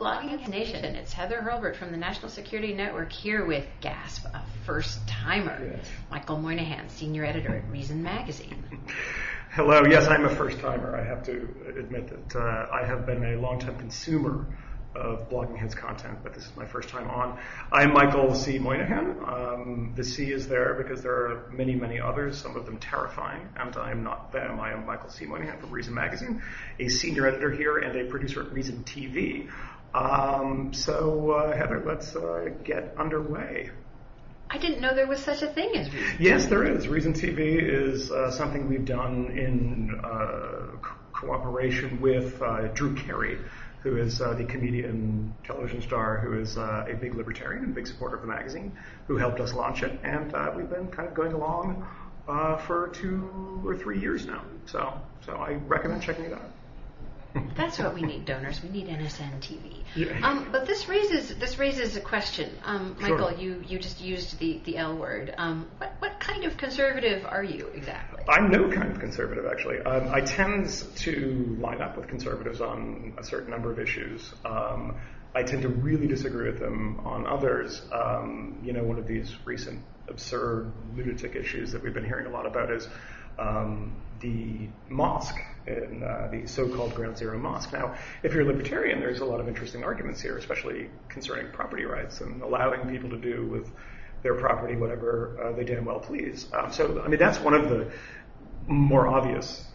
Blogging Heads Nation. It's Heather Hurlbert from the National Security Network here with Gasp, a first-timer. Yes. Michael Moynihan, senior editor at Reason Magazine. Hello. Yes, I'm a first-timer. I have to admit that I have been a long-time consumer of Blogging Heads content, but this is my first time on. I'm Michael C. Moynihan. The C is there because there are many, many others, some of them terrifying, and I am not them. I am Michael C. Moynihan from Reason Magazine, a senior editor here and a producer at Reason TV. Heather, let's get underway. I didn't know there was such a thing as Reason TV. Yes, there is. Reason TV is something we've done in cooperation with Drew Carey, who is the comedian, television star, who is a big libertarian and big supporter of the magazine, who helped us launch it. And we've been kind of going along for 2 or 3 years now. So I recommend checking it out. That's what we need, donors. We need NSN TV. Yeah. But this raises a question. Michael, Sure. you just used the L word. What kind of conservative are you exactly? I'm no kind of conservative, actually. I tend to line up with conservatives on a certain number of issues. I tend to really disagree with them on others. One of these recent absurd lunatic issues that we've been hearing a lot about is the mosque in the so-called Ground Zero Mosque. Now, if you're a libertarian, there's a lot of interesting arguments here, especially concerning property rights and allowing people to do with their property whatever they damn well please. That's one of the more obvious,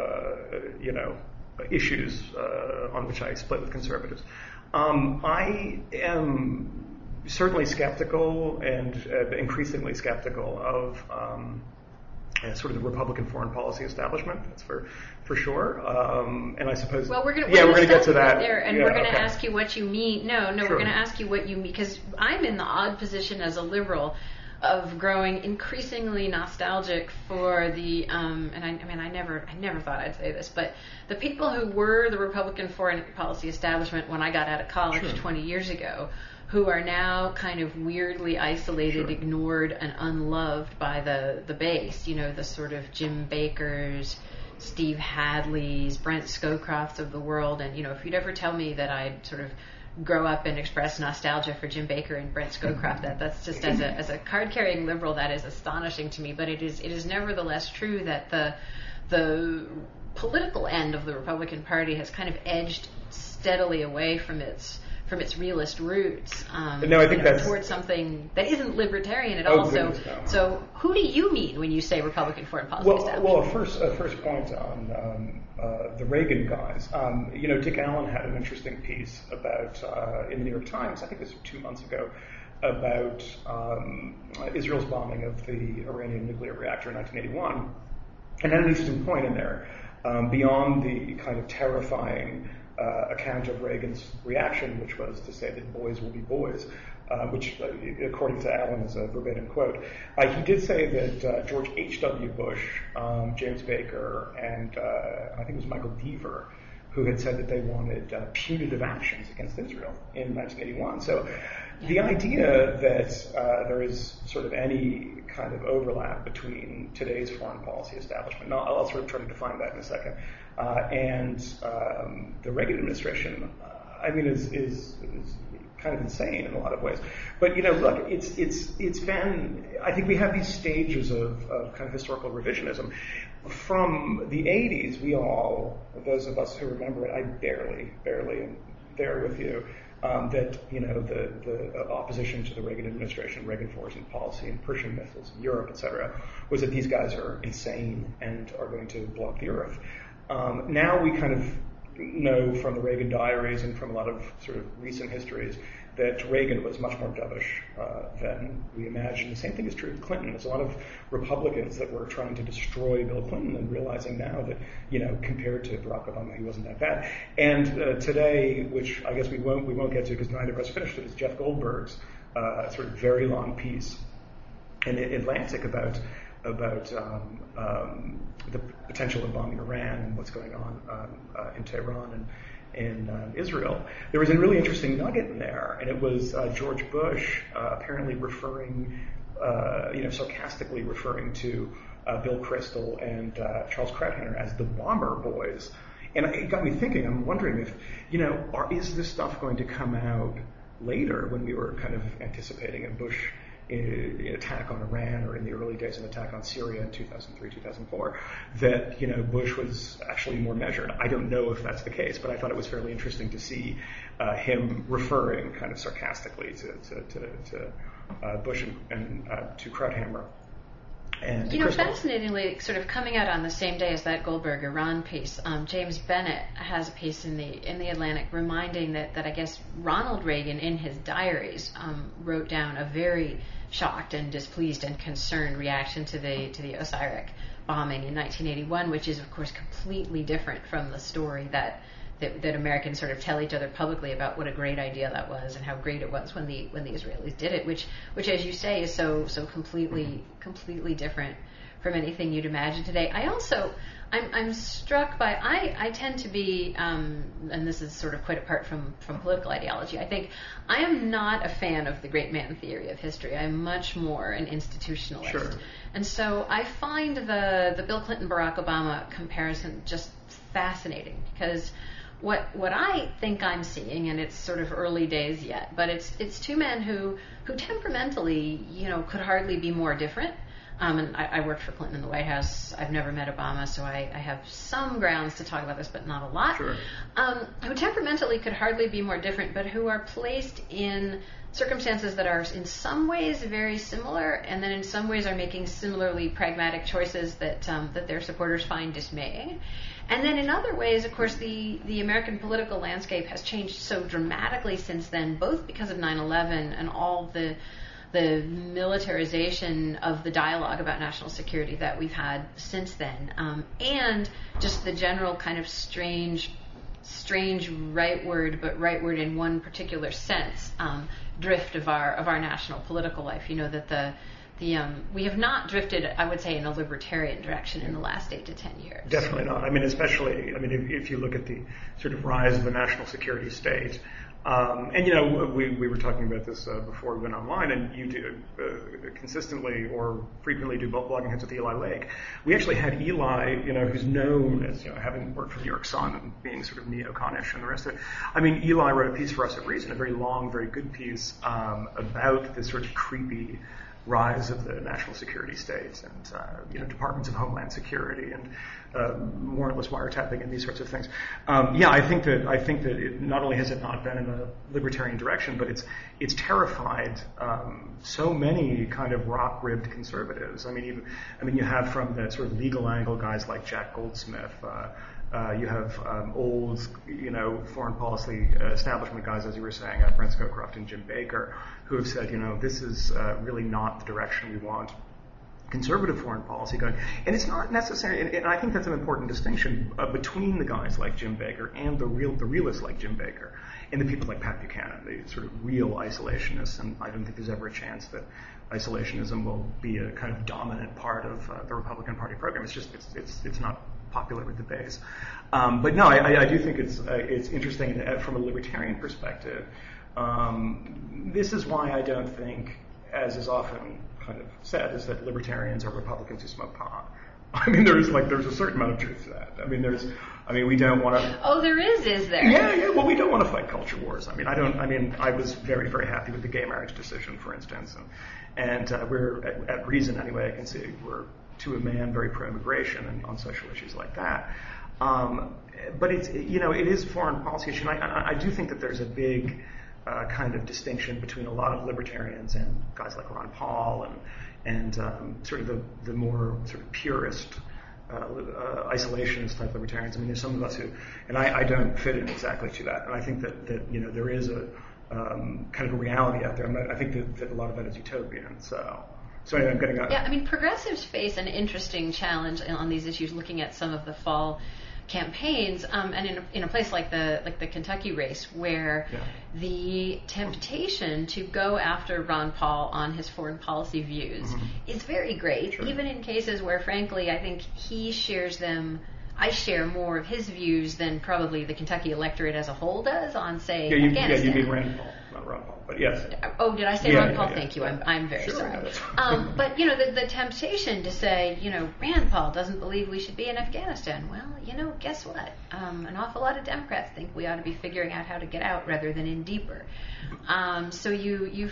issues on which I split with conservatives. I am certainly skeptical and increasingly skeptical of sort of the Republican foreign policy establishment. That's for sure. And I suppose. Well, we're going to get to that there, and we're going to ask you what you mean. No, Sure. We're going to ask you what you mean, because I'm in the odd position as a liberal of growing increasingly nostalgic for the I never thought I'd say this, but the people who were the Republican foreign policy establishment when I got out of college Sure. 20 years ago, who are now kind of weirdly isolated, Sure. ignored, and unloved by the base. The sort of Jim Bakers, Steve Hadleys, Brent Scowcrofts of the world. And, if you'd ever tell me that I'd sort of grow up and express nostalgia for Jim Baker and Brent Scowcroft, that's just as a card-carrying liberal, that is astonishing to me. But it is nevertheless true that the political end of the Republican Party has kind of edged steadily away from its realist roots, No, I think that's towards something that isn't libertarian at all. Goodness, no. So who do you mean when you say Republican foreign policy establishment? Well, first point on the Reagan guys. Dick Allen had an interesting piece about in the New York Times, I think it was 2 months ago, about Israel's bombing of the Iranian nuclear reactor in 1981, and had an interesting point in there. Beyond the kind of terrifying account of Reagan's reaction, which was to say that boys will be boys, which, according to Allen, is a verbatim quote. He did say that George H.W. Bush, James Baker, and I think it was Michael Deaver, who had said that they wanted punitive actions against Israel in 1981. So the idea that there is sort of any kind of overlap between today's foreign policy establishment, now I'll sort of try to define that in a second, and the Reagan administration, is kind of insane in a lot of ways. But look, it's been. I think we have these stages of kind of historical revisionism. From the 80s, we all, those of us who remember it, I barely am there with you. That the opposition to the Reagan administration, Reagan foreign policy, and Pershing missiles in Europe, etc., was that these guys are insane and are going to blow up the earth. Now we kind of know from the Reagan diaries and from a lot of sort of recent histories that Reagan was much more dovish than we imagined. The same thing is true of Clinton. There's a lot of Republicans that were trying to destroy Bill Clinton and realizing now that, compared to Barack Obama, he wasn't that bad. And today, which I guess we won't get to because neither of us finished it, is Jeff Goldberg's sort of very long piece in The Atlantic about the potential of bombing Iran and what's going on in Tehran and in Israel. There was a really interesting nugget in there, and it was George Bush apparently referring, sarcastically referring to Bill Kristol and Charles Krauthammer as the Bomber Boys And it got me thinking, I'm wondering if, is this stuff going to come out later when we were kind of anticipating a Bush attack on Iran, or in the early days an attack on Syria in 2003, 2004, that, Bush was actually more measured. I don't know if that's the case, but I thought it was fairly interesting to see him referring kind of sarcastically to Bush and to Krauthammer. And fascinatingly, sort of coming out on the same day as that Goldberg Iran piece, James Bennett has a piece in the Atlantic reminding that I guess Ronald Reagan in his diaries wrote down a very shocked and displeased and concerned reaction to the Osirak bombing in 1981, which is of course completely different from the story that Americans sort of tell each other publicly about what a great idea that was and how great it was when the Israelis did it, which as you say is so completely different from anything you'd imagine today. I'm struck by I tend to be and this is sort of quite apart from political ideology. I think I am not a fan of the great man theory of history. I'm much more an institutionalist. Sure. And so I find the Bill Clinton Barack Obama comparison just fascinating, because what I think I'm seeing, and it's sort of early days yet, but it's two men who temperamentally, could hardly be more different. And I worked for Clinton in the White House. I've never met Obama, so I have some grounds to talk about this, but not a lot. Sure. Who temperamentally could hardly be more different, but who are placed in circumstances that are in some ways very similar, and then in some ways are making similarly pragmatic choices that their supporters find dismaying. And then in other ways, of course, the American political landscape has changed so dramatically since then, both because of 9/11 and all the militarization of the dialogue about national security that we've had since then, and just the general kind of strange rightward, but rightward in one particular sense, drift of our national political life. That we have not drifted, I would say, in a libertarian direction in the last 8 to 10 years. Definitely not. If you look at the sort of rise of the national security state, we were talking about this before we went online, and you do consistently or frequently do blogging hits with Eli Lake. We actually had Eli, who's known as having worked for the New York Sun and being sort of neo-Conish and the rest of it. Eli wrote a piece for us at Reason, a very long, very good piece about this sort of creepy rise of the national security states and departments of Homeland Security and warrantless wiretapping and these sorts of things. I think that it not only has it not been in a libertarian direction, but it's terrified so many kind of rock-ribbed conservatives. You have from the sort of legal angle guys like Jack Goldsmith. You have old, foreign policy establishment guys, as you were saying, Brent Scowcroft and Jim Baker, who have said, this is really not the direction we want conservative foreign policy going. And it's not necessary, and I think that's an important distinction between the guys like Jim Baker and the realists like Jim Baker and the people like Pat Buchanan, the sort of real isolationists. And I don't think there's ever a chance that isolationism will be a kind of dominant part of the Republican Party program. It's just it's not popular with the base. But no, I do think it's interesting from a libertarian perspective. This is why I don't think, as is often kind of said, is that libertarians are Republicans who smoke pot. There's a certain amount of truth to that. We don't want to. Oh, there is there? Yeah. Well, we don't want to fight culture wars. I was very, very happy with the gay marriage decision, for instance, and we're at Reason anyway. I can see we're to a man very pro-immigration and on social issues like that. But it is a foreign policy issue. And I do think that there's a big kind of distinction between a lot of libertarians and guys like Ron Paul and sort of the more sort of purist isolationist type libertarians. There's some of us who, and I don't fit in exactly to that. And I think that there is a kind of a reality out there. I think that a lot of that is utopian. So anyway, I'm getting out. Yeah, progressives face an interesting challenge on these issues, looking at some of the fall campaigns, and in a place like the Kentucky race, where the temptation to go after Ron Paul on his foreign policy views is very great, even in cases where, frankly, I think he shares them. I share more of his views than probably the Kentucky electorate as a whole does on, say, Afghanistan. You mean Rand Paul, not Ron Paul. But yes. Oh, did I say Ron Paul? Yeah. Thank you. I'm very Sure, sorry. no, But the temptation to say, Rand Paul doesn't believe we should be in Afghanistan. Well, guess what? An awful lot of Democrats think we ought to be figuring out how to get out rather than in deeper. So you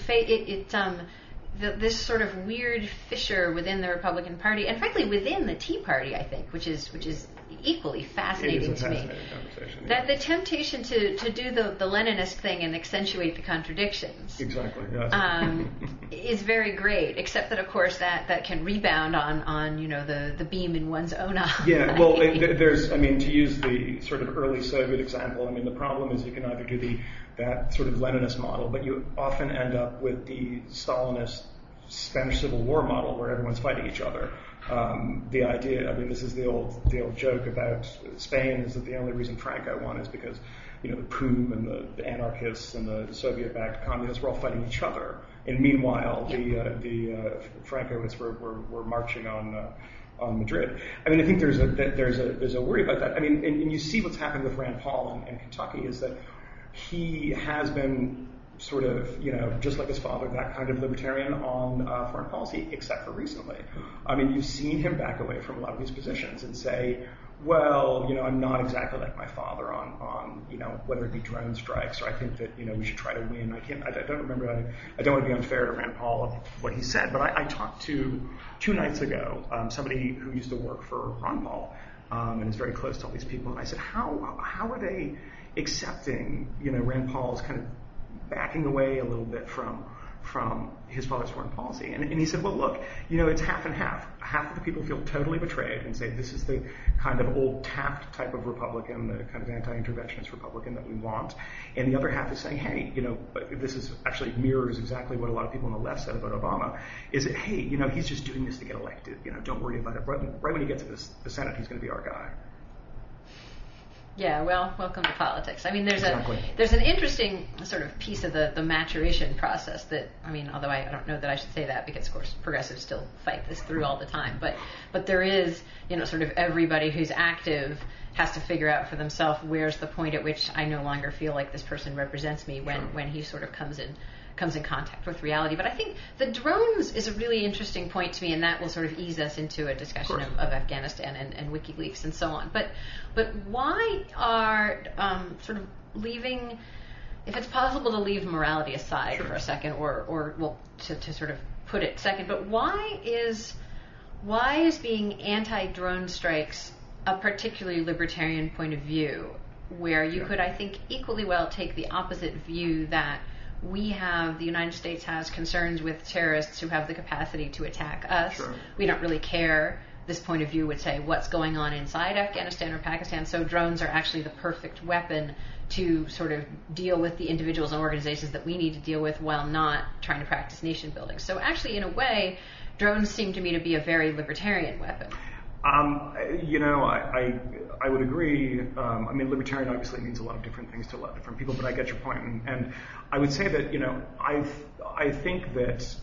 this sort of weird fissure within the Republican Party, and frankly within the Tea Party, I think, which is equally fascinating to me. That the temptation to do the Leninist thing and accentuate the contradictions. Exactly. Yes. Is very great. Except that, of course, that can rebound on the beam in one's own eye. Yeah. Well, there's to use the sort of early Soviet example. The problem is you can either do that sort of Leninist model, but you often end up with the Stalinist Spanish Civil War model where everyone's fighting each other. The idea, this is the old joke about Spain, is that the only reason Franco won is because, the POUM and the anarchists and the Soviet-backed communists were all fighting each other. And meanwhile, the Francoists were marching on Madrid. I think there's a worry about that. And you see what's happened with Rand Paul in Kentucky is that he has been sort of, just like his father, that kind of libertarian on foreign policy, except for recently. You've seen him back away from a lot of these positions and say, well, I'm not exactly like my father on whether it be drone strikes, or I think that, we should try to win. I don't remember, I don't want to be unfair to Rand Paul of what he said, but I talked to 2 nights ago somebody who used to work for Ron Paul and is very close to all these people, and I said, how are they accepting, Rand Paul's kind of backing away a little bit from his father's foreign policy? And he said, well, look, it's half and half. Half of the people feel totally betrayed and say this is the kind of old Taft type of Republican, the kind of anti-interventionist Republican that we want. And the other half is saying, hey, this is actually mirrors exactly what a lot of people on the left said about Obama, is that, hey, he's just doing this to get elected. Don't worry about it. Right when he gets to the Senate, he's going to be our guy. Yeah, well, welcome to politics. There's exactly. There's an interesting sort of piece of the maturation process that, although I don't know that I should say that because, of course, progressives still fight this through all the time, but there is, sort of everybody who's active has to figure out for themselves where's the point at which I no longer feel like this person represents me when he sort of comes in contact with reality. But I think the drones is a really interesting point to me, and that will sort of ease us into a discussion of Afghanistan and WikiLeaks and so on. But why are sort of leaving, if it's possible to leave morality aside for a second, or to sort of put it second, but why is being anti-drone strikes a particularly libertarian point of view, where you could, I think, equally well take the opposite view that the United States has concerns with terrorists who have the capacity to attack us. Sure. We don't really care. This point of view would say what's going on inside Afghanistan or Pakistan, so drones are actually the perfect weapon to sort of deal with the individuals and organizations that we need to deal with while not trying to practice nation building. So actually, in a way, drones seem to me to be a very libertarian weapon. I would agree. Libertarian obviously means a lot of different things to a lot of different people, but I get your point. And I would say that, I think that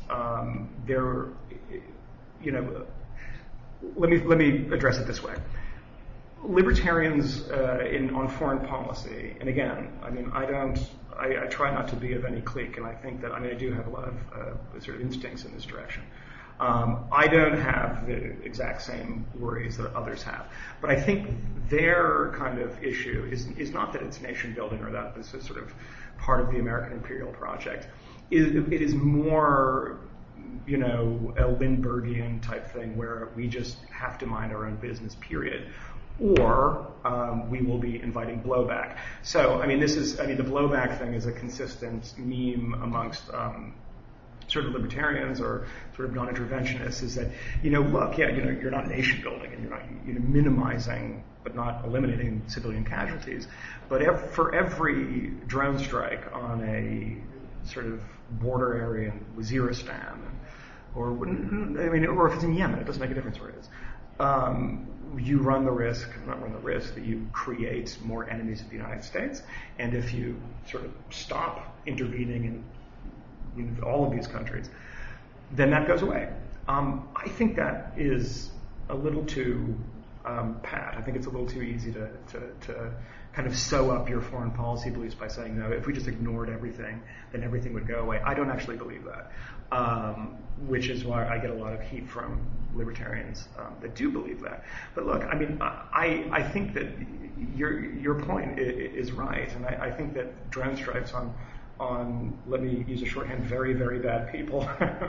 let me address it this way. Libertarians on foreign policy, and again, I try not to be of any clique, and I think that, I do have a lot of sort of instincts in this direction. I don't have the exact same worries that others have. But I think their kind of issue is not that it's nation building or that this is sort of part of the American imperial project. It is more, a Lindberghian type thing where we just have to mind our own business, period. Or we will be inviting blowback. So, the blowback thing is a consistent meme amongst sort of libertarians or sort of non-interventionists, is that, look, you're not nation building and you're not minimizing but not eliminating civilian casualties. But for every drone strike on a sort of border area in Waziristan, or if it's in Yemen, it doesn't make a difference where it is. You not run the risk that you create more enemies of the United States. And if you sort of stop intervening in all of these countries, then that goes away. I think that is a little too pat. I think it's a little too easy to kind of sew up your foreign policy beliefs by saying, no, if we just ignored everything, then everything would go away. I don't actually believe that, which is why I get a lot of heat from libertarians that do believe that. But look, I mean, I think that your point is right, and I think that drone strikes on, let me use a shorthand, very, very bad people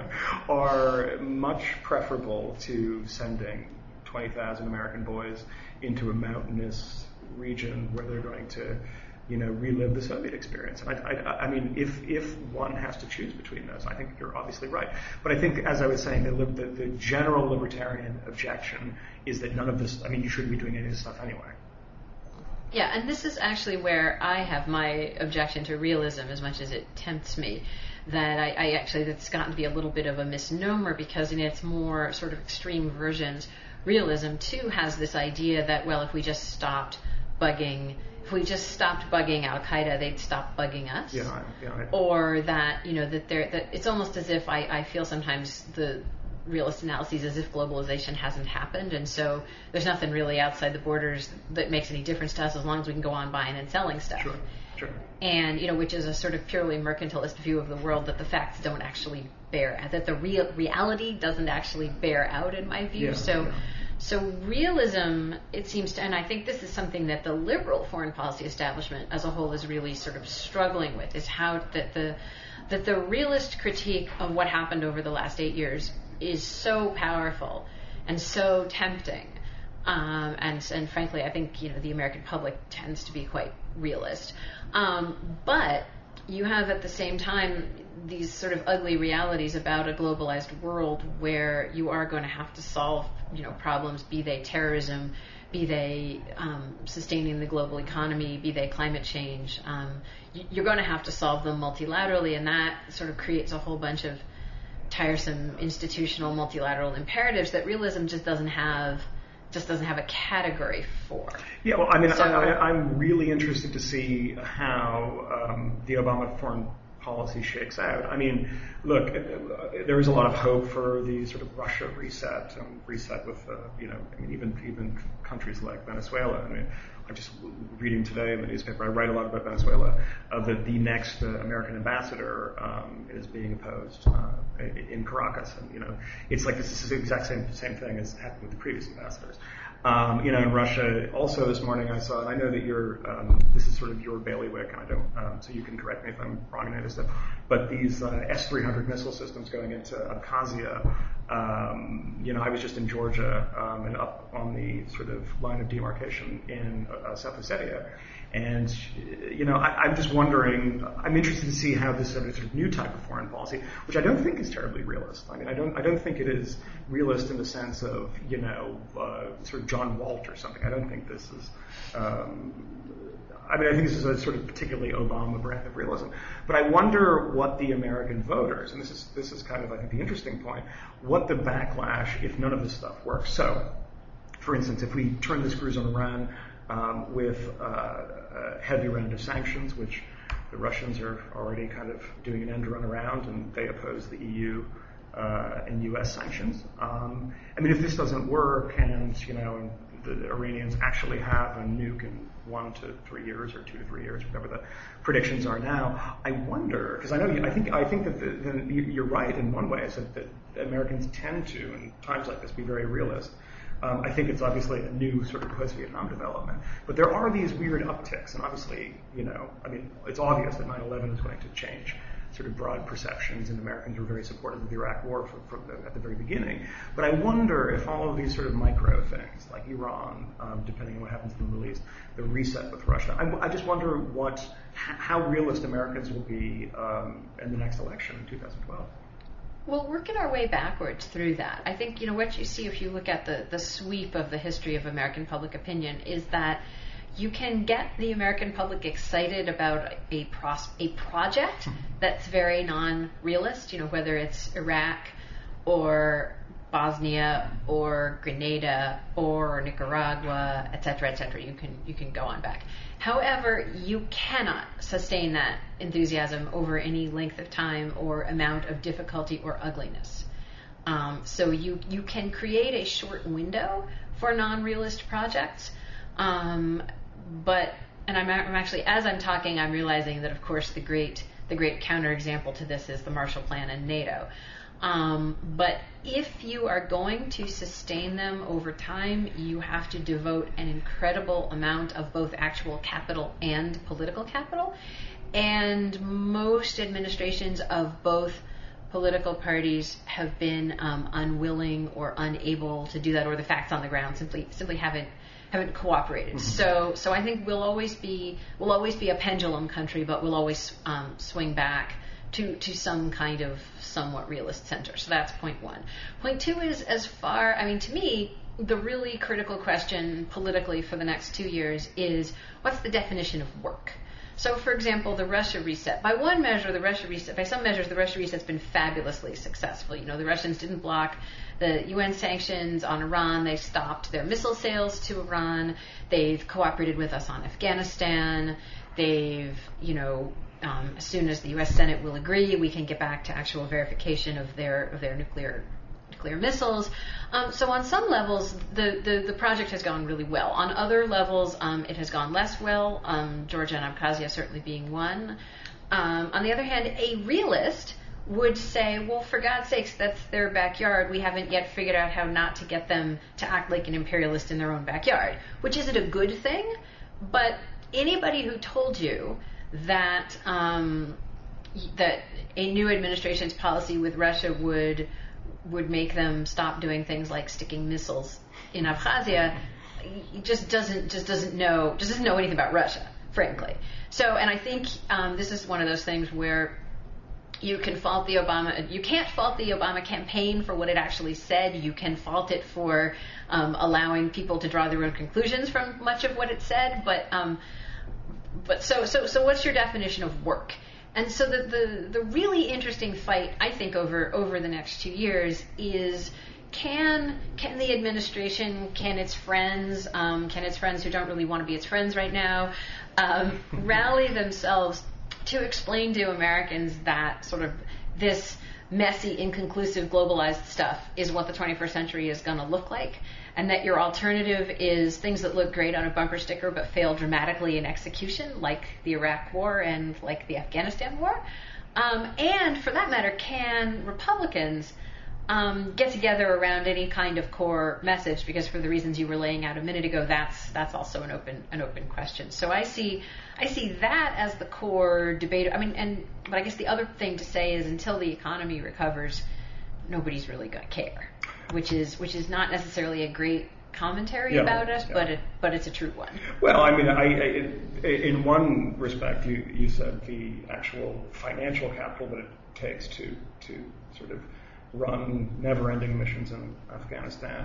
are much preferable to sending 20,000 American boys into a mountainous region where they're going to, relive the Soviet experience. And I mean, if one has to choose between those, I think you're obviously right. But I think, as I was saying, the general libertarian objection is that none of this, I mean, you shouldn't be doing any of this stuff anyway. Yeah, and this is actually where I have my objection to realism, as much as it tempts me. That I actually, that's gotten to be a little bit of a misnomer, because in its more sort of extreme versions, realism too has this idea that, well, if we just stopped bugging Al Qaeda, they'd stop bugging us. Yeah. Or that, that it's almost as if I feel sometimes the realist analyses as if globalization hasn't happened, and so there's nothing really outside the borders that makes any difference to us as long as we can go on buying and selling stuff. Sure. And, which is a sort of purely mercantilist view of the world, that the facts don't actually that the reality doesn't actually bear out, in my view. So realism, it seems to, and I think this is something that the liberal foreign policy establishment as a whole is really sort of struggling with, is how that the realist critique of what happened over the last 8 years is so powerful and so tempting. And frankly, I think, the American public tends to be quite realist. But you have at the same time these sort of ugly realities about a globalized world where you are going to have to solve, problems, be they terrorism, be they sustaining the global economy, be they climate change. You're going to have to solve them multilaterally, and that sort of creates a whole bunch of tiresome institutional multilateral imperatives that realism just doesn't have a category for. Yeah, well, I mean, I'm really interested to see how the Obama foreign policy shakes out. I mean, look, there is a lot of hope for the sort of Russia reset with, even countries like Venezuela. I mean, I'm just reading today in the newspaper, I write a lot about Venezuela, that the next American ambassador is being opposed in Caracas. And, it's like this is the exact same thing as happened with the previous ambassadors. In Russia, also this morning I saw, and I know that this is sort of your bailiwick, and I don't, so you can correct me if I'm wrong in any of this stuff, but these S-300 missile systems going into Abkhazia, I was just in Georgia and up on the sort of line of demarcation in South Ossetia, and, I'm just wondering, I'm interested to see how this sort of new type of foreign policy, which I don't think is terribly realist. I mean, I don't think it is realist in the sense of, sort of John Walt or something. I don't think this is, I think this is a sort of particularly Obama brand of realism. But I wonder what the American voters, and this is kind of, I think, the interesting point, what the backlash if none of this stuff works. So, for instance, if we turn the screws on Iran with heavy round of sanctions, which the Russians are already kind of doing an end run around, and they oppose the EU and U.S. sanctions. If this doesn't work, and the Iranians actually have a nuke in 1 to 3 years or 2 to 3 years, whatever the predictions are now, I wonder, because I think that you're right in one way, is that Americans tend to, in times like this, be very realist. I think it's obviously a new sort of post-Vietnam development. But there are these weird upticks, and obviously, it's obvious that 9/11 is going to change sort of broad perceptions, and Americans were very supportive of the Iraq War at the very beginning. But I wonder if all of these sort of micro things, like Iran, depending on what happens in the Middle East, the reset with Russia, I just wonder how realist Americans will be in the next election in 2012. Well, working our way backwards through that, I think, what you see if you look at the sweep of the history of American public opinion is that you can get the American public excited about a project that's very non-realist, whether it's Iraq or Bosnia or Grenada or Nicaragua, et cetera, you can go on back. However, you cannot sustain that enthusiasm over any length of time or amount of difficulty or ugliness. So you can create a short window for non-realist projects, but and I'm actually, as I'm talking, I'm realizing that, of course, the great counterexample to this is the Marshall Plan and NATO. But if you are going to sustain them over time, you have to devote an incredible amount of both actual capital and political capital. And most administrations of both political parties have been unwilling or unable to do that, or the facts on the ground simply haven't cooperated. Mm-hmm. So I think we'll always be a pendulum country, but we'll always swing back to some kind of somewhat realist center. So that's point one. Point two is, to me, the really critical question politically for the next 2 years is, what's the definition of work? So, for example, the Russia reset. By some measures, the Russia reset's been fabulously successful. The Russians didn't block the UN sanctions on Iran. They stopped their missile sales to Iran. They've cooperated with us on Afghanistan. They've, as soon as the U.S. Senate will agree, we can get back to actual verification of their nuclear missiles. So on some levels, the project has gone really well. On other levels, it has gone less well, Georgia and Abkhazia certainly being one. On the other hand, a realist would say, well, for God's sakes, that's their backyard. We haven't yet figured out how not to get them to act like an imperialist in their own backyard, which isn't a good thing. But anybody who told you that that a new administration's policy with Russia would make them stop doing things like sticking missiles in Abkhazia just doesn't know anything about Russia, frankly. So, and I think this is one of those things where you can't fault the Obama campaign for what it actually said. You can fault it for allowing people to draw their own conclusions from much of what it said. But so what's your definition of work? And so the really interesting fight, I think, over the next 2 years is, can the administration, can its friends who don't really want to be its friends right now, rally themselves to explain to Americans that sort of this messy, inconclusive, globalized stuff is what the 21st century is going to look like, and that your alternative is things that look great on a bumper sticker but fail dramatically in execution, like the Iraq War and like the Afghanistan War. And for that matter, can Republicans get together around any kind of core message? Because for the reasons you were laying out a minute ago, that's also an open question. So I see that as the core debate. But I guess the other thing to say is, until the economy recovers, nobody's really going to care, which is not necessarily a great commentary about us, but it's a true one. Well, in one respect, you said the actual financial capital that it takes to sort of run never-ending missions in Afghanistan,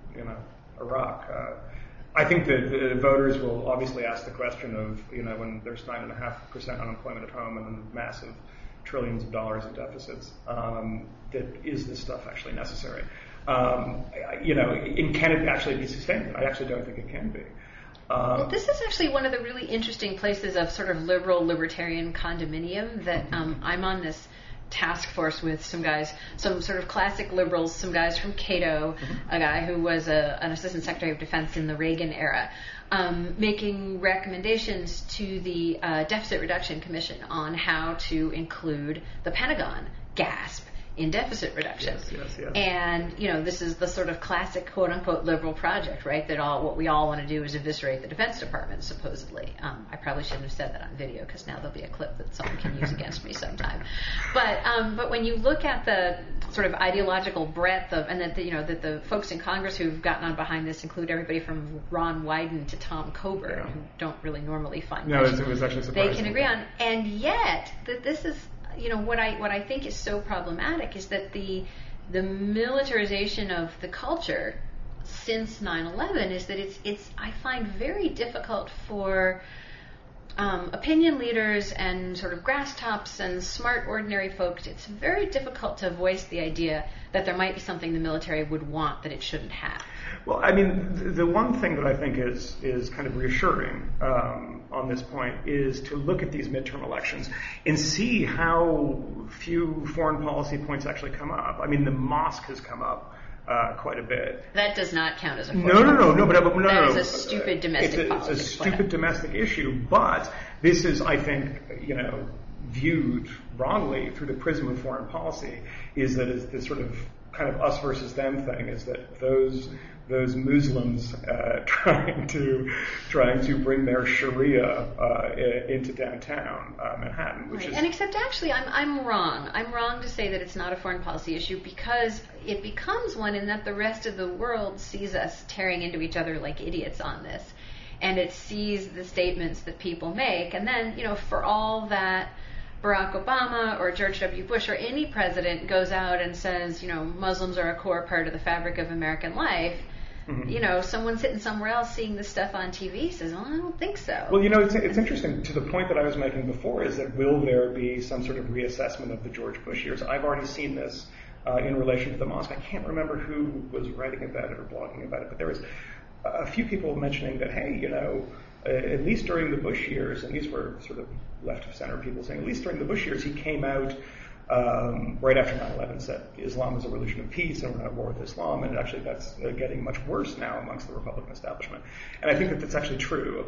Iraq. I think that the voters will obviously ask the question of, when there's 9.5% unemployment at home and massive trillions of dollars in deficits, that is this stuff actually necessary? And can it actually be sustained? I actually don't think it can be. Well, this is actually one of the really interesting places of sort of liberal libertarian condominium that I'm on this task force with some guys, some sort of classic liberals, some guys from Cato, a guy who was an assistant secretary of defense in the Reagan era, making recommendations to the Deficit Reduction Commission on how to include the Pentagon, GASP, in deficit reduction. Yes. And, this is the sort of classic quote-unquote liberal project, right, that what we all want to do is eviscerate the Defense Department, supposedly. I probably shouldn't have said that on video, because now there'll be a clip that someone can use against me sometime. But when you look at the sort of ideological breadth of, and that the folks in Congress who've gotten on behind this include everybody from Ron Wyden to Tom Coburn, who don't really normally find it was actually surprising. They can agree on, and yet that this is, what I think is so problematic is that the militarization of the culture since 9/11 is that it's I find very difficult for opinion leaders and sort of grass tops and smart ordinary folks. It's very difficult to voice the idea that there might be something the military would want that it shouldn't have. Well, the one thing that I think is kind of reassuring on this point is to look at these midterm elections and see how few foreign policy points actually come up. The mosque has come up quite a bit. That does not count as a foreign policy. That is a stupid domestic policy. It's a stupid domestic issue, but this is, I think, viewed wrongly through the prism of foreign policy, is that it's this sort of kind of us versus them thing, is that those Muslims trying to bring their Sharia into downtown Manhattan, which right. is... And except actually, I'm wrong. I'm wrong to say that it's not a foreign policy issue, because it becomes one in that the rest of the world sees us tearing into each other like idiots on this, and it sees the statements that people make, and then for all that Barack Obama or George W. Bush or any president goes out and says, Muslims are a core part of the fabric of American life, mm-hmm. Someone sitting somewhere else seeing this stuff on TV says, well, I don't think so. Well, it's interesting. To the point that I was making before is that will there be some sort of reassessment of the George Bush years? I've already seen this in relation to the mosque. I can't remember who was writing about it or blogging about it, but there was a few people mentioning that, hey, at least during the Bush years, and these were sort of left-of-center people saying, at least during the Bush years, he came out right after 9/11, said Islam is a religion of peace and we're not at war with Islam, and actually that's getting much worse now amongst the Republican establishment. And I think that that's actually true.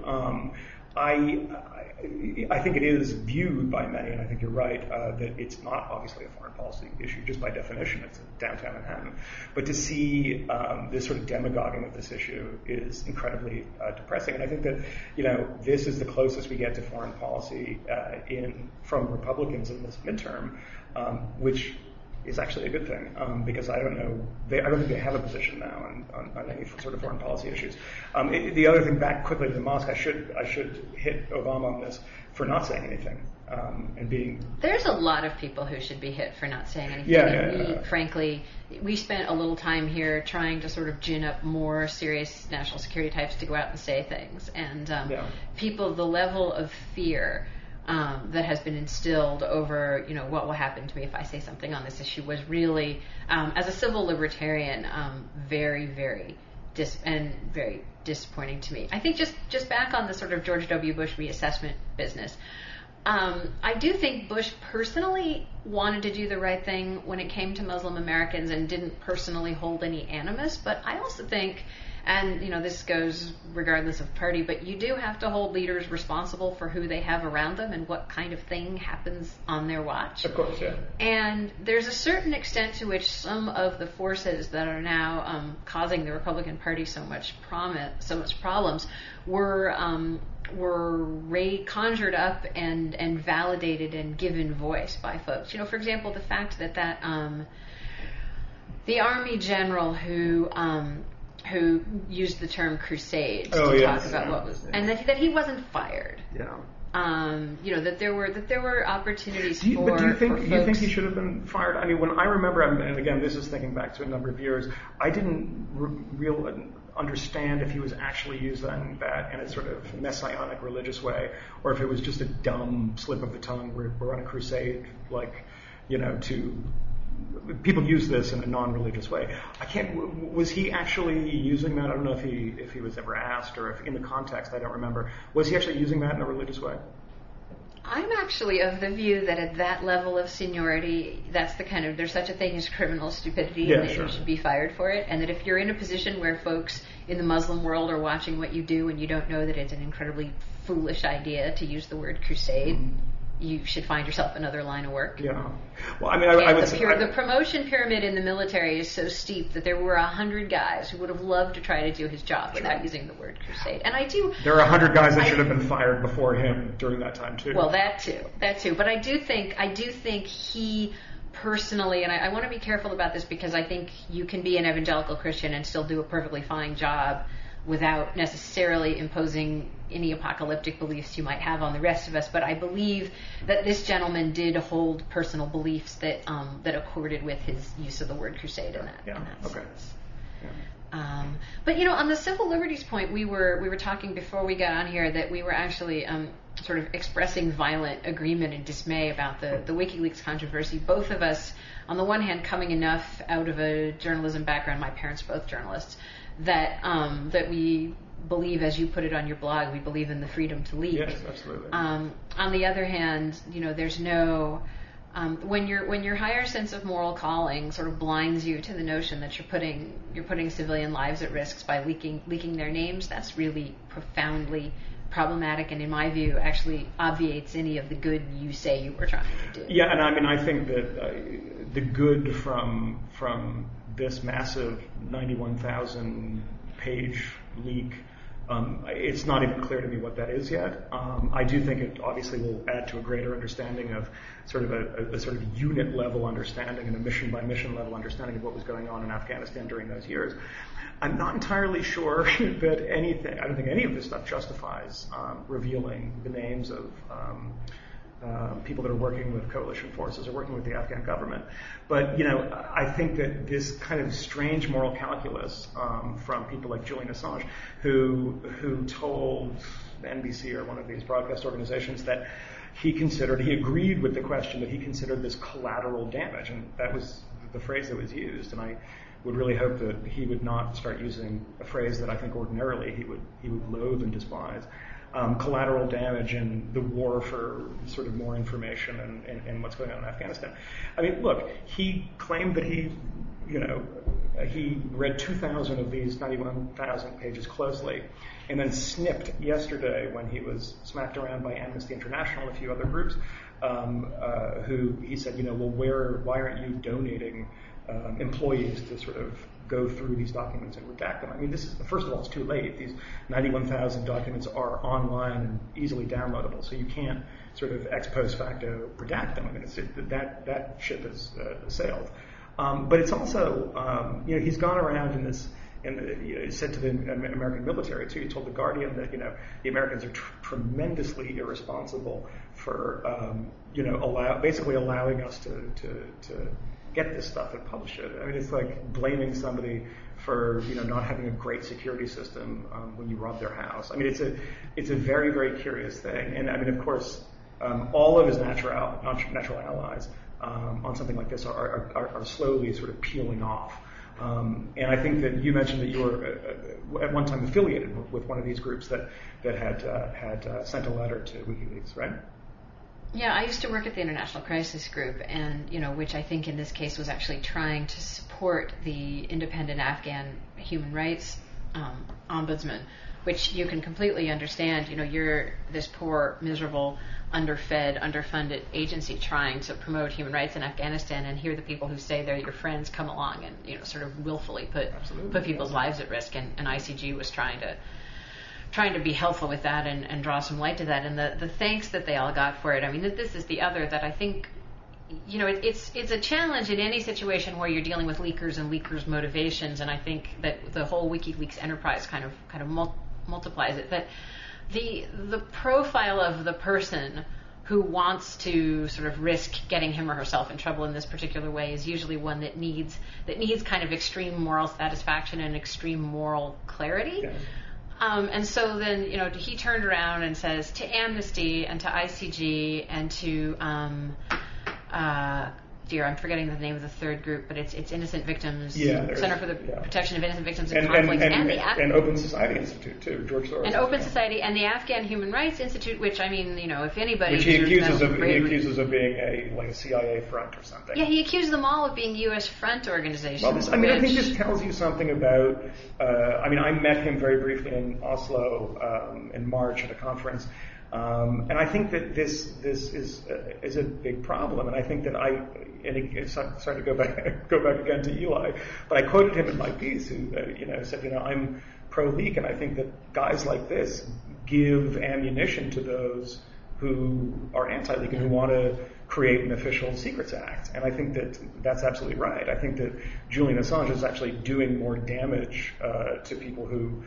I think it is viewed by many, and I think you're right, that it's not obviously a foreign policy issue, just by definition. It's downtown Manhattan. But to see this sort of demagoguing of this issue is incredibly depressing. And I think that, this is the closest we get to foreign policy from Republicans in this midterm, which is actually a good thing, because I don't think they have a position now on any sort of foreign policy issues. The other thing, back quickly to the mosque, I should hit Obama on this for not saying anything and being... There's a lot of people who should be hit for not saying anything. Frankly, we spent a little time here trying to sort of gin up more serious national security types to go out and say things, and people, the level of fear that has been instilled over, what will happen to me if I say something on this issue was really, as a civil libertarian, very, very very disappointing to me. I think just back on the sort of George W. Bush reassessment business, I do think Bush personally wanted to do the right thing when it came to Muslim Americans and didn't personally hold any animus, but I also think, and this goes regardless of party, but you do have to hold leaders responsible for who they have around them and what kind of thing happens on their watch. Of course, yeah. And there's a certain extent to which some of the forces that are now causing the Republican Party so much problems were conjured up and validated and given voice by folks. For example, the fact that the Army general who used the term crusade to talk about what was, and that he wasn't fired. Yeah. That there were opportunities But do you think he should have been fired? I mean, when I remember, and again, this is thinking back to a number of years, I didn't understand if he was actually using that in a sort of messianic religious way, or if it was just a dumb slip of the tongue. We're on a crusade, to... People use this in a non-religious way. Was he actually using that? I don't know if he was ever asked, or if in the context, I don't remember. Was he actually using that in a religious way? I'm actually of the view that at that level of seniority, that's there's such a thing as criminal stupidity, and that you should be fired for it. And that if you're in a position where folks in the Muslim world are watching what you do and you don't know that it's an incredibly foolish idea to use the word crusade, you should find yourself another line of work. Yeah. Well, I mean, I would say... The promotion pyramid in the military is so steep that there were 100 guys who would have loved to try to do his job without using the word crusade. And I do... There are 100 guys that should have been fired before him during that time, too. Well, that too. But I do think he personally, and I want to be careful about this because I think you can be an evangelical Christian and still do a perfectly fine job without necessarily imposing any apocalyptic beliefs you might have on the rest of us. But I believe that this gentleman did hold personal beliefs that accorded with his use of the word crusade in that sense. Yeah. But on the civil liberties point, we were talking before we got on here that we were actually sort of expressing violent agreement and dismay about the WikiLeaks controversy. Both of us, on the one hand, coming enough out of a journalism background, my parents both journalists, that we believe, as you put it on your blog, we believe in the freedom to leak. Yes, absolutely. On the other hand, there's no when your higher sense of moral calling sort of blinds you to the notion that you're putting civilian lives at risk by leaking their names, that's really profoundly problematic, and in my view, actually obviates any of the good you say you were trying to do. Yeah, and I mean, I think that the good from this massive 91,000 page leak, it's not even clear to me what that is yet. I do think it obviously will add to a greater understanding of sort of a sort of unit level understanding and a mission by mission level understanding of what was going on in Afghanistan during those years. I'm not entirely sure that I don't think any of this stuff justifies revealing the names of people that are working with coalition forces or working with the Afghan government. But, I think that this kind of strange moral calculus from people like Julian Assange, who told NBC or one of these broadcast organizations that he agreed with the question that he considered this collateral damage, and that was the phrase that was used. And I would really hope that he would not start using a phrase that I think ordinarily he would loathe and despise. Collateral damage and the war for sort of more information and what's going on in Afghanistan. I mean, look, he claimed that he read 2,000 of these 91,000 pages closely, and then snipped yesterday when he was smacked around by Amnesty International and a few other groups, who he said, well, why aren't you donating employees to sort of go through these documents and redact them? I mean, first of all, it's too late. These 91,000 documents are online and easily downloadable, so you can't sort of ex post facto redact them. I mean, that ship has sailed. But it's also, he's gone around in this, and said to the American military too. He told The Guardian that the Americans are tremendously irresponsible for basically allowing us to get this stuff and publish it. I mean, it's like blaming somebody for not having a great security system when you rob their house. I mean, it's a very, very curious thing. And I mean, of course, all of his natural allies on something like this are slowly sort of peeling off. And I think that you mentioned that you were at one time affiliated with one of these groups that had sent a letter to WikiLeaks, right? Yeah, I used to work at the International Crisis Group, and which I think in this case was actually trying to support the independent Afghan human rights ombudsman, which you can completely understand. You're this poor, miserable, underfed, underfunded agency trying to promote human rights in Afghanistan, and here the people who say they're your friends come along and sort of willfully put people's lives at risk, and ICG was trying to be helpful with that and draw some light to that, and the thanks that they all got for it. I mean, this is the other that I think, it's a challenge in any situation where you're dealing with leakers and leakers' motivations, and I think that the whole WikiLeaks enterprise kind of multiplies it. That the profile of the person who wants to sort of risk getting him or herself in trouble in this particular way is usually one that needs kind of extreme moral satisfaction and extreme moral clarity. Yeah. And so then, he turned around and says to Amnesty and to ICG and to, I'm forgetting the name of the third group, but it's Innocent Victims, Center for the Protection of Innocent Victims of Conflict, and Open Society Institute too, George Soros. And Open Society and the Afghan Human Rights Institute, which I mean, if anybody, which he accuses of being a CIA front or something. Yeah, he accused them all of being U.S. front organizations. Well, I think this tells you something about. I met him very briefly in Oslo in March at a conference. And I think that this is a big problem, and I think that sorry to go back again to Eli, but I quoted him in my piece who said I'm pro-leak, and I think that guys like this give ammunition to those who are anti-leak and who want to create an official Secrets Act, and I think that that's absolutely right. I think that Julian Assange is actually doing more damage to people who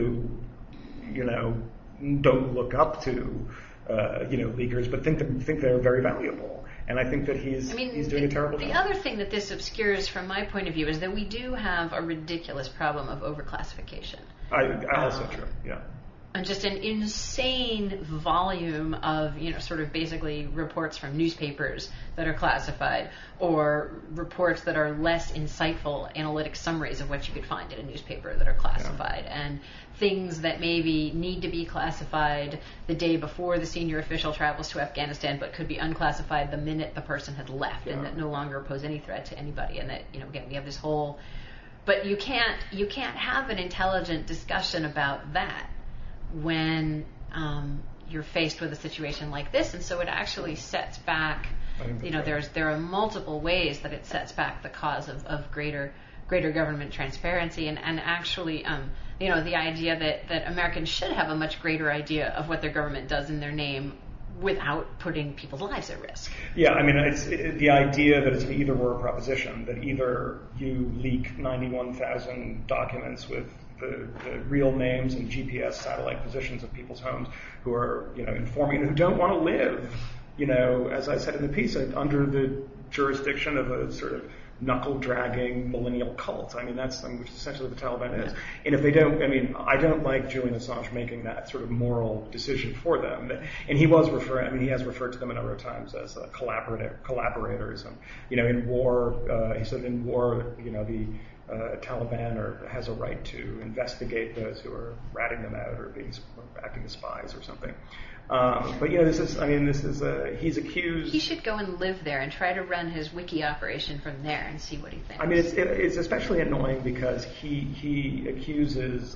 don't look up to leakers, but think they're very valuable. And I think that he's doing a terrible job. The other thing that this obscures from my point of view is that we do have a ridiculous problem of overclassification. Also true, yeah. just an insane volume of, sort of basically reports from newspapers that are classified, or reports that are less insightful analytic summaries of what you could find in a newspaper that are classified, and things that maybe need to be classified the day before the senior official travels to Afghanistan, but could be unclassified the minute the person had left, and that no longer pose any threat to anybody. And that, again, we have this whole, but you can't have an intelligent discussion about that when you're faced with a situation like this. And so it actually sets back, there are multiple ways that it sets back the cause of greater government transparency, and actually the idea that Americans should have a much greater idea of what their government does in their name without putting people's lives at risk. Yeah, I mean, it's the idea that it's an either-or proposition, that either you leak 91,000 documents with the real names and GPS satellite positions of people's homes who are, informing, who don't want to live, as I said in the piece, under the jurisdiction of a sort of knuckle-dragging millennial cult. I mean, that's which essentially the Taliban is. And if they don't, I don't like Julian Assange making that sort of moral decision for them. And he has referred to them a number of times as collaborators. And, in war, he said in war, the Taliban has a right to investigate those who are ratting them out or acting as spies or something. But he's accused. He should go and live there and try to run his wiki operation from there and see what he thinks. I mean, it's especially annoying because he accuses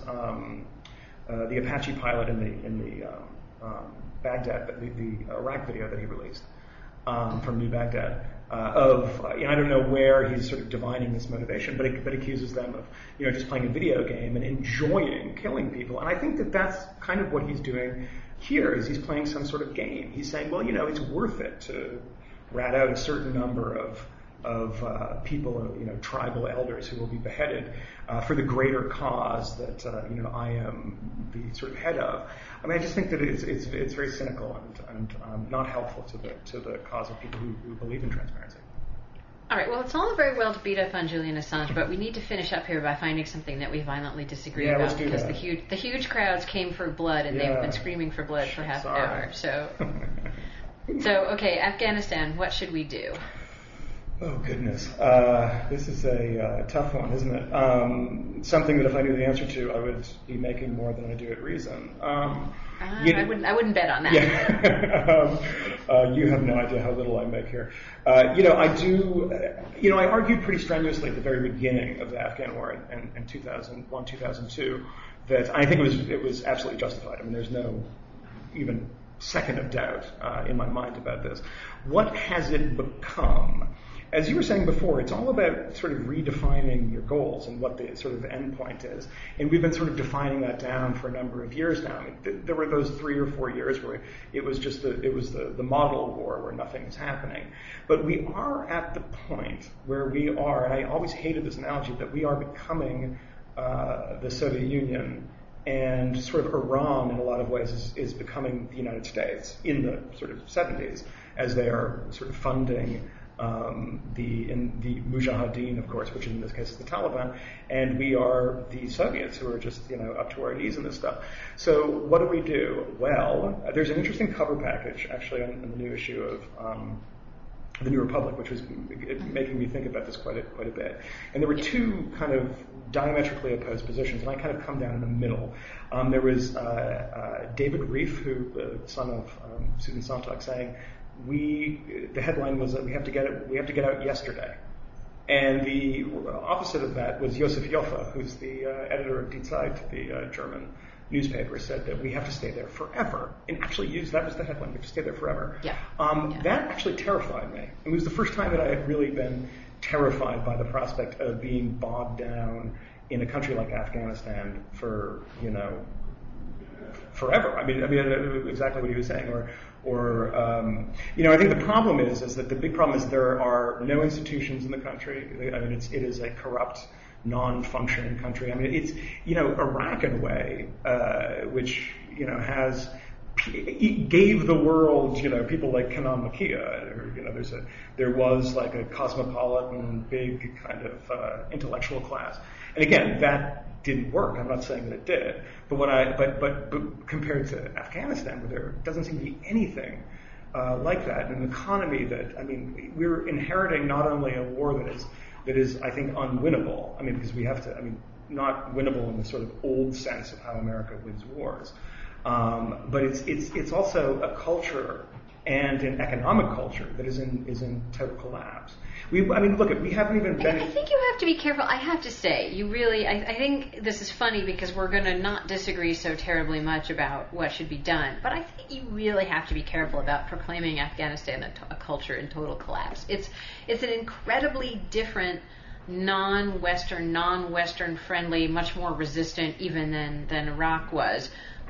the Apache pilot in the Baghdad, the Iraq video that he released from New Baghdad. I don't know where he's sort of divining this motivation, but accuses them of, just playing a video game and enjoying killing people. And I think that that's kind of what he's doing here, is he's playing some sort of game. He's saying, well, it's worth it to rat out a certain number of people, tribal elders who will be beheaded for the greater cause that, I am the sort of head of. I mean, I just think that it's very cynical and not helpful to the cause of people who believe in transparency. All right, well, it's all very well to beat up on Julian Assange, but we need to finish up here by finding something that we violently disagree about, let's do because that. the huge crowds came for blood, and they've been screaming for blood for half an hour. So okay, Afghanistan, what should we do? Oh, goodness. This is a tough one, isn't it? Something that if I knew the answer to, I would be making more than I do at Reason. I wouldn't bet on that. Yeah. You have no idea how little I make here. I do. I argued pretty strenuously at the very beginning of the Afghan war in 2001, 2002, that I think it was absolutely justified. I mean, there's no even second of doubt in my mind about this. What has it become? As you were saying before, it's all about sort of redefining your goals and what the sort of end point is. And we've been sort of defining that down for a number of years now. I mean, there were those 3 or 4 years where it was the model war where nothing was happening. But we are at the point where we are, and I always hated this analogy, that we are becoming the Soviet Union, and sort of Iran in a lot of ways is becoming the United States in the sort of 70s, as they are sort of funding the Mujahideen, of course, which in this case is the Taliban, and we are the Soviets who are just up to our knees in this stuff. So what do we do? Well, there's an interesting cover package actually in the new issue of the New Republic, which was making me think about this quite a bit. And there were two kind of diametrically opposed positions, and I kind of come down in the middle. There was David Reif, who the son of Susan Sontag, saying, the headline was that we have to get out yesterday. And the opposite of that was Josef Joffe, who's the editor of Die Zeit, the German newspaper, said that we have to stay there forever. And actually that was the headline, we have to stay there forever. Yeah. That actually terrified me. It was the first time that I had really been terrified by the prospect of being bogged down in a country like Afghanistan for, forever. I mean, exactly what he was saying. I think the problem is that the big problem is there are no institutions in the country. I mean, it is a corrupt, non-functioning country. I mean, it's, Iraq in a way, which, gave the world, people like Kanan Makia, there was like a cosmopolitan, big kind of intellectual class. And again, that didn't work. I'm not saying that it did, but but compared to Afghanistan, where there doesn't seem to be anything like that, an economy that, I mean, we're inheriting not only a war that is I think unwinnable. I mean, because we have to, I mean, not winnable in the sort of old sense of how America wins wars, but it's also a culture and an economic culture that is in total collapse. We haven't even been. I think you have to be careful. I have to say, you really. I think this is funny because we're going to not disagree so terribly much about what should be done. But I think you really have to be careful about proclaiming Afghanistan a culture in total collapse. It's an incredibly different, non-Western friendly, much more resistant even than Iraq was.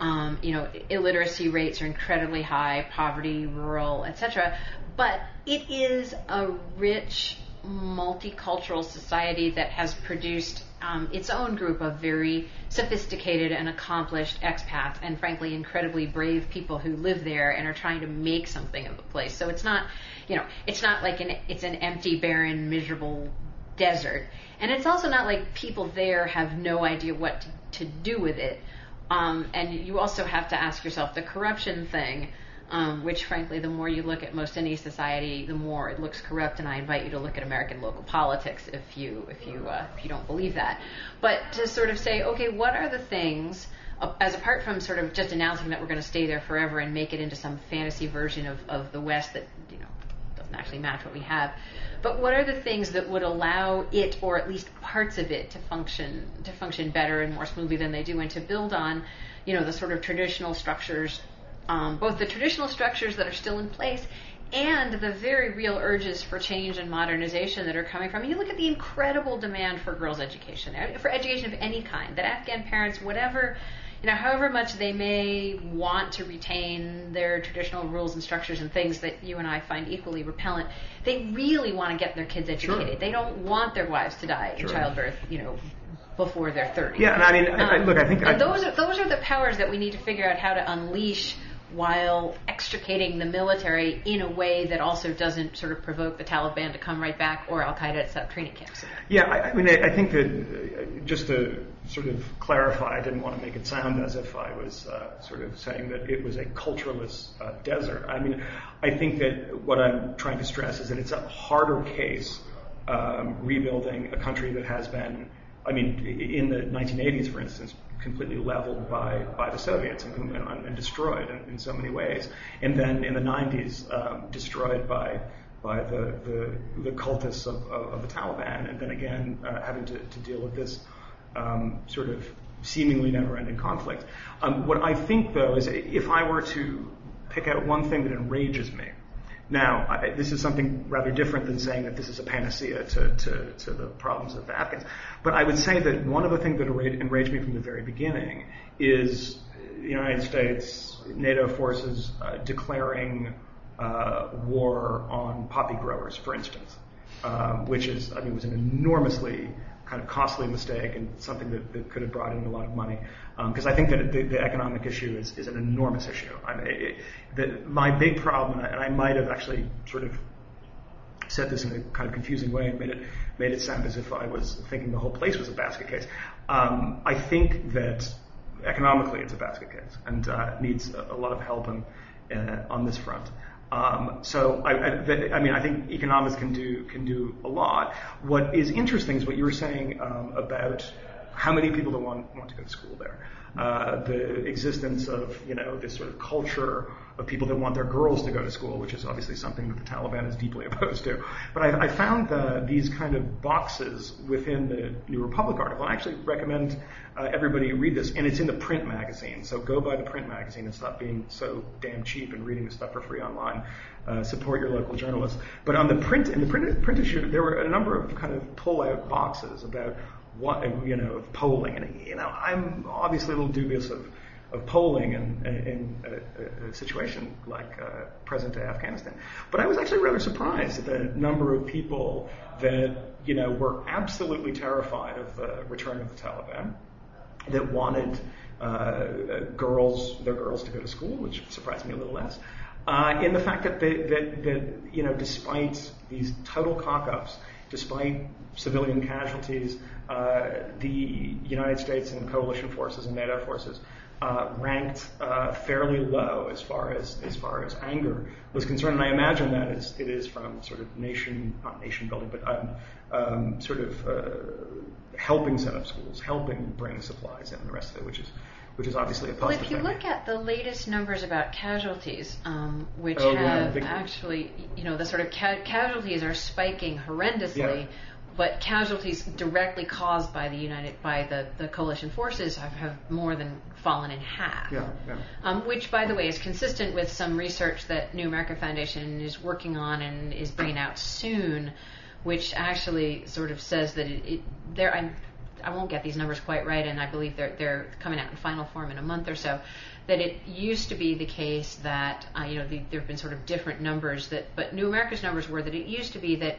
Illiteracy rates are incredibly high, poverty, rural, etc. But it is a rich, multicultural society that has produced its own group of very sophisticated and accomplished expats, and frankly, incredibly brave people who live there and are trying to make something of the place. So it's not, it's not like it's an empty, barren, miserable desert, and it's also not like people there have no idea what to do with it. And you also have to ask yourself the corruption thing, which frankly, the more you look at most any society, the more it looks corrupt. And I invite you to look at American local politics if you don't believe that. But to sort of say, okay, what are the things, as apart from sort of just announcing that we're going to stay there forever and make it into some fantasy version of the West that doesn't actually match what we have. But what are the things that would allow it, or at least parts of it, to function better and more smoothly than they do, and to build on, the sort of traditional structures, both the traditional structures that are still in place and the very real urges for change and modernization that are coming from. You look at the incredible demand for girls' education, for education of any kind, that Afghan parents, whatever, however much they may want to retain their traditional rules and structures and things that you and I find equally repellent, they really want to get their kids educated. Sure. They don't want their wives to die in childbirth, before they're 30. Yeah, and I mean, I think those are the powers that we need to figure out how to unleash, while extricating the military in a way that also doesn't sort of provoke the Taliban to come right back, or Al-Qaeda to set up training camps. Yeah, I think that, just to sort of clarify, I didn't want to make it sound as if I was sort of saying that it was a cultureless desert. I mean, I think that what I'm trying to stress is that it's a harder case rebuilding a country that has been, in the 1980s, for instance, completely leveled by the Soviets and destroyed in so many ways, and then in the 90s destroyed by the cultists of the Taliban, and then again having to deal with this sort of seemingly never-ending conflict. What I think, though, is if I were to pick out one thing that enrages me. Now, this is something rather different than saying that this is a panacea to the problems of the Afghans. But I would say that one of the things that enraged me from the very beginning is the United States, NATO forces declaring war on poppy growers, for instance, which is, was an enormously kind of costly mistake and something that could have brought in a lot of money. Because I think that the economic issue is an enormous issue. My big problem, and I might have actually sort of said this in a kind of confusing way and made it sound as if I was thinking the whole place was a basket case. I think that economically it's a basket case and needs a lot of help on this front. So I think economics can do a lot. What is interesting is what you were saying about how many people don't want to go to school there. The existence of this sort of culture of people that want their girls to go to school, which is obviously something that the Taliban is deeply opposed to. But I found these kind of boxes within the New Republic article. I actually recommend everybody read this, and it's in the print magazine. So go buy the print magazine and stop being so damn cheap and reading the stuff for free online. Support your local journalists. But on the print issue, there were a number of kind of pull-out boxes about what of polling, and I'm obviously a little dubious of polling in a situation like present-day Afghanistan. But I was actually rather surprised at the number of people that were absolutely terrified of the return of the Taliban, that wanted their girls to go to school, which surprised me a little less. In the fact that despite these total cock-ups despite civilian casualties, the United States and coalition forces and NATO forces ranked fairly low as far as anger was concerned. And I imagine that it is from sort of not nation building, but sort of helping set up schools, helping bring supplies in, and the rest of it, which is obviously a positive thing. Well, if you look at the latest numbers about casualties, which actually, the sort of casualties are spiking horrendously. Yeah. But casualties directly caused by the coalition forces have more than fallen in half. Which, by the way, is consistent with some research that New America Foundation is working on and is bringing out soon, which actually sort of says that I won't get these numbers quite right, and I believe they're coming out in final form in a month or so. That it used to be the case that there have been sort of different numbers but New America's numbers were that it used to be that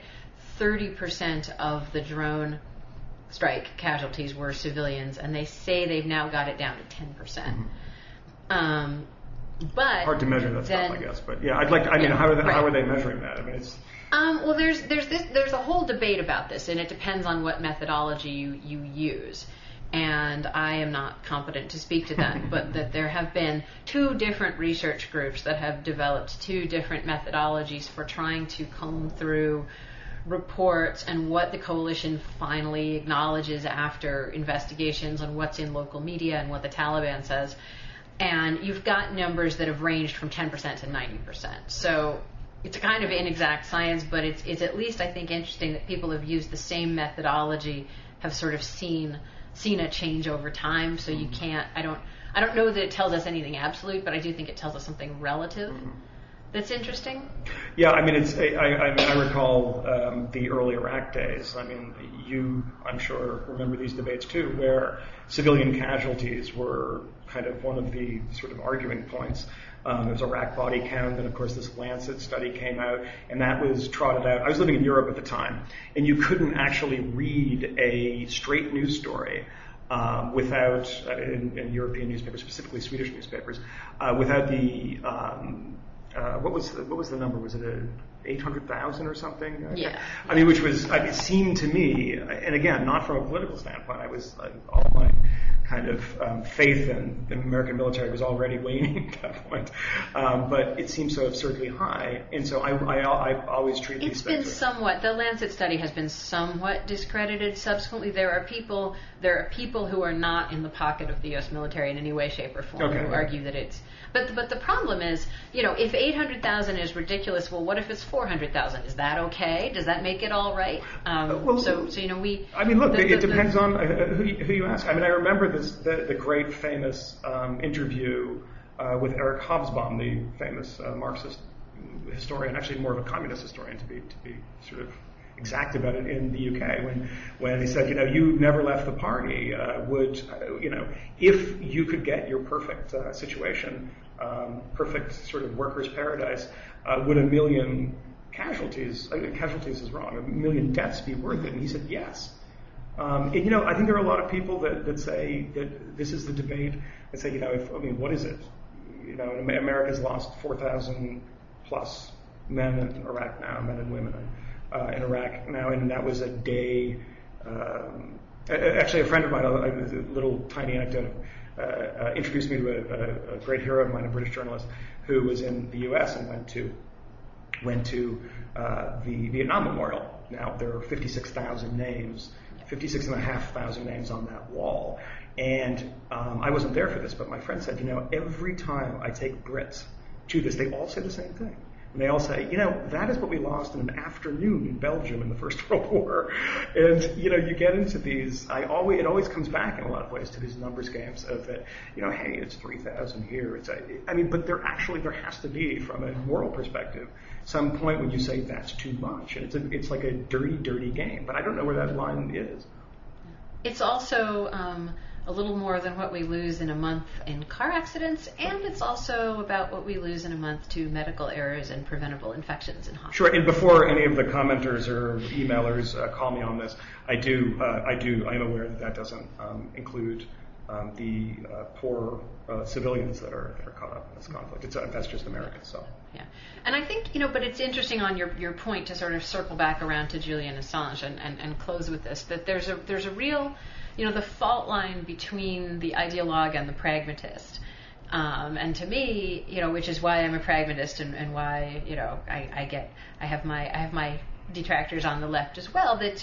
30% of the drone strike casualties were civilians, and they say they've now got it down to 10%. Mm-hmm. But hard to measure that stuff, I guess. But yeah, how are they measuring that? I mean, it's. Well, there's a whole debate about this, and it depends on what methodology you use. And I am not competent to speak to that, but that there have been 2 different research groups that have developed 2 different methodologies for trying to comb through reports and what the coalition finally acknowledges after investigations on what's in local media and what the Taliban says. And you've got numbers that have ranged from 10% to 90%. So it's a kind of inexact science, but it's at least, I think, interesting that people have used the same methodology, have sort of seen a change over time. So you can't, I don't know that it tells us anything absolute, but I do think it tells us something relative. Mm-hmm. That's interesting. Yeah, I mean, I recall the early Iraq days. I mean, I'm sure, remember these debates too, where civilian casualties were kind of one of the sort of arguing points. There was Iraq body count, and of course this Lancet study came out, and that was trotted out. I was living in Europe at the time, and you couldn't actually read a straight news story without, in European newspapers, specifically Swedish newspapers, without the what was the number? Was it 800,000 or something? Yeah. I mean, which was, it seemed to me, and again, not from a political standpoint, all my kind of faith in the American military was already waning at that point. But it seemed so absurdly high, and so I always treat these things. It's been the Lancet study has been somewhat discredited subsequently. There are people who are not in the pocket of the U.S. military in any way, shape, or form who argue that it's. But the problem is, if 800,000 is ridiculous, well, what if it's 400,000? Is that okay? Does that make it all right? We. I mean, look, it depends on who you ask. I mean, I remember the great famous interview with Eric Hobsbawm, the famous Marxist historian, actually more of a communist historian to be sort of exact about it, in the UK, when he said, you never left the party. If you could get your perfect situation, perfect sort of workers' paradise, would 1 million casualties is wrong, 1 million deaths be worth it? And he said yes. I think there are a lot of people that say that this is the debate, that say, what is it? America's lost 4,000 plus men in Iraq now, men and women in Iraq now, and that was a day. Actually, a friend of mine, a little tiny anecdote, introduced me to a great hero of mine, a British journalist, who was in the U.S. and went to the Vietnam Memorial. Now, there are 56,000 names, 56,500 names on that wall. And I wasn't there for this, but my friend said, every time I take Brits to this, they all say the same thing. And they all say, that is what we lost in an afternoon in Belgium in the First World War. And, you get into these, it always comes back in a lot of ways to these numbers games of that, hey, it's 3,000 here. But there has to be, from a moral perspective, some point when you say that's too much. And it's like a dirty, dirty game. But I don't know where that line is. It's also a little more than what we lose in a month in car accidents, and it's also about what we lose in a month to medical errors and preventable infections in hospitals. Sure, and before any of the commenters or emailers call me on this, I am aware that doesn't include the poor civilians that are caught up in this conflict. That's just America. So. Yeah, and I think, but it's interesting on your point to sort of circle back around to Julian Assange and close with this, that there's a real, the fault line between the ideologue and the pragmatist. And to me, which is why I'm a pragmatist and why, I have my detractors on the left as well, that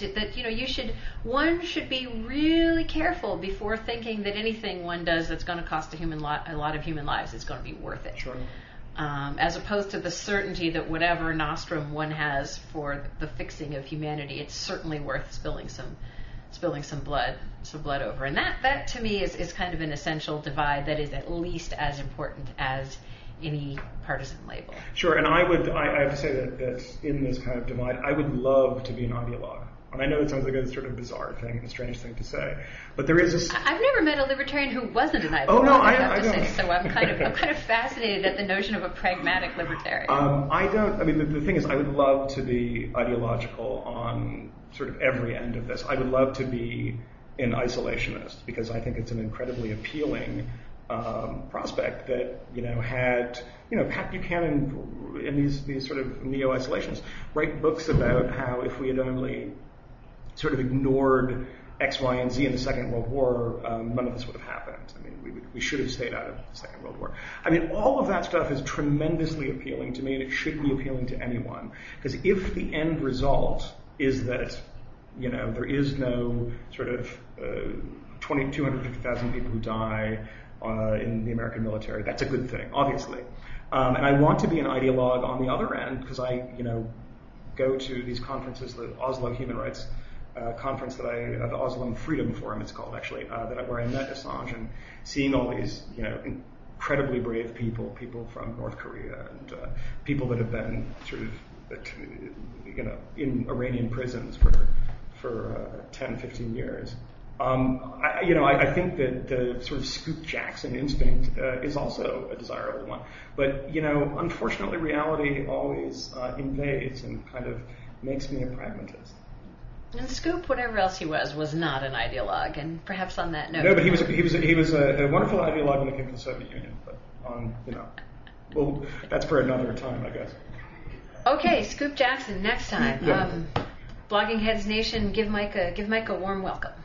one should be really careful before thinking that anything one does that's going to cost a lot of human lives is going to be worth it. Sure. As opposed to the certainty that whatever nostrum one has for the fixing of humanity, it's certainly worth spilling some blood over. And that to me is kind of an essential divide that is at least as important as any partisan label. Sure, and I have to say that in this kind of divide, I would love to be an ideologue. And I know it sounds like a sort of bizarre thing and a strange thing to say, but there is a... I've never met a libertarian who wasn't an ideologue. Oh no, I have to don't. Say. So I'm kind of fascinated at the notion of a pragmatic libertarian. I don't. I mean, the thing is, I would love to be ideological on sort of every end of this. I would love to be an isolationist because I think it's an incredibly appealing prospect that had Pat Buchanan and these sort of neo-isolationists write books about how if we had only sort of ignored X, Y, and Z in the Second World War, none of this would have happened. I mean, we should have stayed out of the Second World War. I mean, all of that stuff is tremendously appealing to me, and it should be appealing to anyone. Because if the end result is that, there is no sort of 250,000 people who die in the American military, that's a good thing, obviously. And I want to be an ideologue on the other end because I, go to these conferences, the Oslo Human Rights conference the Oslo Freedom Forum, it's called actually, where I met Assange, and seeing all these, incredibly brave people from North Korea and people that have been sort of, in Iranian prisons for 10, 15 years. I think that the sort of Scoop Jackson instinct is also a desirable one. But, unfortunately, reality always invades and kind of makes me a pragmatist. And Scoop, whatever else he was not an ideologue. And perhaps on that note... No, but he was a wonderful ideologue when it came to the Soviet Union. But, well, that's for another time, I guess. Okay, Scoop Jackson, next time. Yeah. Blogging Heads Nation, give Mike a warm welcome.